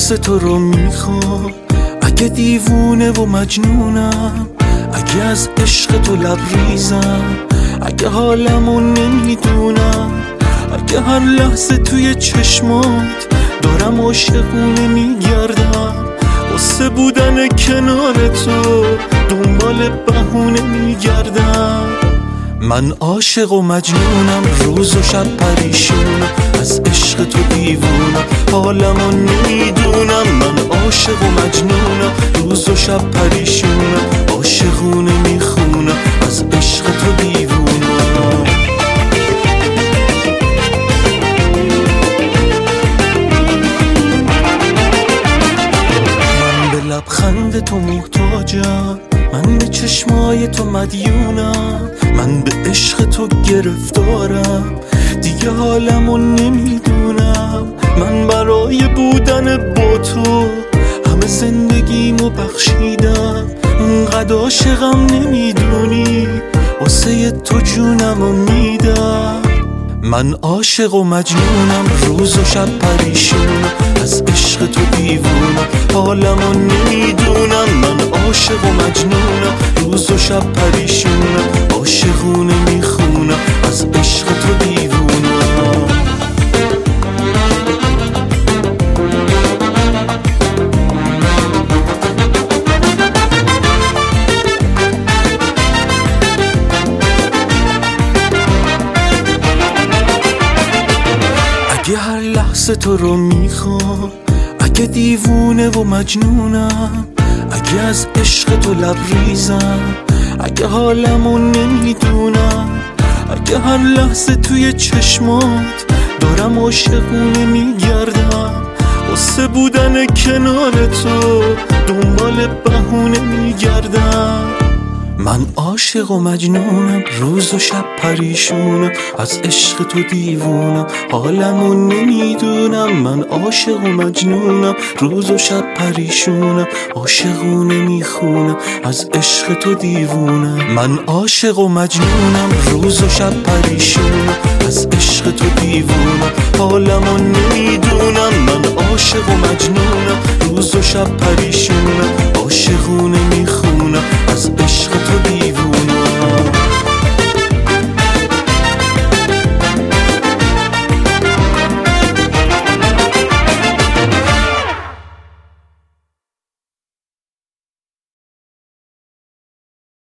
لحظه تو رو میخوام، اگه دیوونه و مجنونم، اگه از عشق تو لبریزم، اگه حالمو نمیدونم، اگه هر لحظه توی چشمات دارم عاشقونه میگردم، واسه بودن کنار تو دنبال بهونه میگردم. من عاشق و مجنونم، روز و شب پریشونم، از عشق تو دیوونم، حالمو نمیدونم. من عاشق و مجنونم، روز و شب پریشونم، عاشقونه میخونم، از عشق تو دیوونم. من به لبخند تو محتاجم، من به چشمای تو مدیونم، من به عشق تو گرفتارم، دیگه حالمو نمیدونم. من برای بودن با تو همه زندگیمو بخشیدم، انقدر عاشقم نمیدونی، واسه تو جونمو میدم. من عاشق و مجنونم، روز و شب پریشونم، از عشق تو دیوونم، حالمو نمیدونم. من عاشق و مجنونم، روز و شب پریشونم، عاشقونه میخونم، از عشق تو دیوونم. اگه هر لحظه تو رو میخوام، اگه دیوونه و مجنونم، اگه از عشق تو لبریزم، اگه حالمو نمیدونم، اگه هر لحظه توی چشمات دارم عاشقونه میگردم، واسه بودن کنار تو دنبال بهونه میگردم. من عاشق و مجنونم، روز و شب پریشونم، از عشق تو دیوونم، حالمو نمیدونم. من عاشق و مجنونم، روز و شب پریشونم، عاشقونه میخونم، از عشق تو دیوونم. من عاشق و مجنونم، روز و شب پریشونم، از عشق تو دیوونم، حالمو نمیدونم. من عاشق و